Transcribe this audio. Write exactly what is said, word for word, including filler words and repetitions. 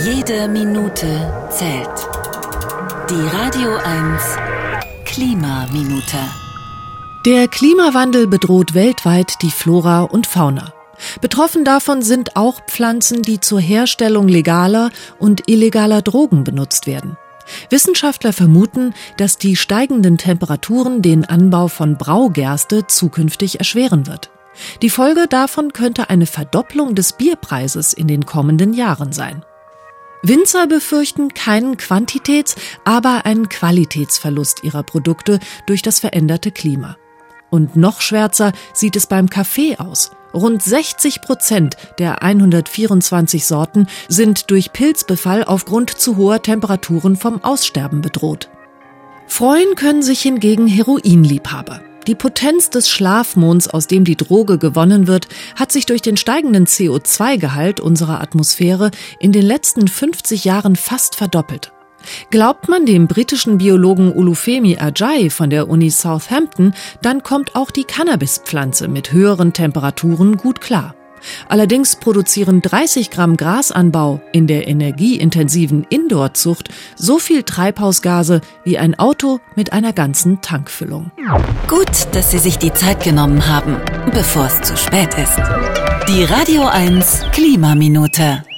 Jede Minute zählt. Die Radio eins Klimaminute. Der Klimawandel bedroht weltweit die Flora und Fauna. Betroffen davon sind auch Pflanzen, die zur Herstellung legaler und illegaler Drogen benutzt werden. Wissenschaftler vermuten, dass die steigenden Temperaturen den Anbau von Braugerste zukünftig erschweren wird. Die Folge davon könnte eine Verdopplung des Bierpreises in den kommenden Jahren sein. Winzer befürchten keinen Quantitäts-, aber einen Qualitätsverlust ihrer Produkte durch das veränderte Klima. Und noch schwärzer sieht es beim Kaffee aus. Rund sechzig Prozent der hundertvierundzwanzig Sorten sind durch Pilzbefall aufgrund zu hoher Temperaturen vom Aussterben bedroht. Freuen können sich hingegen Heroinliebhaber. Die Potenz des Schlafmonds, aus dem die Droge gewonnen wird, hat sich durch den steigenden C O zwei Gehalt unserer Atmosphäre in den letzten fünfzig Jahren fast verdoppelt. Glaubt man dem britischen Biologen Olufemi Ajayi von der Uni Southampton, dann kommt auch die Cannabispflanze mit höheren Temperaturen gut klar. Allerdings produzieren dreißig Gramm Grasanbau in der energieintensiven Indoor-Zucht so viel Treibhausgase wie ein Auto mit einer ganzen Tankfüllung. Gut, dass Sie sich die Zeit genommen haben, bevor es zu spät ist. Die Radio eins Klimaminute.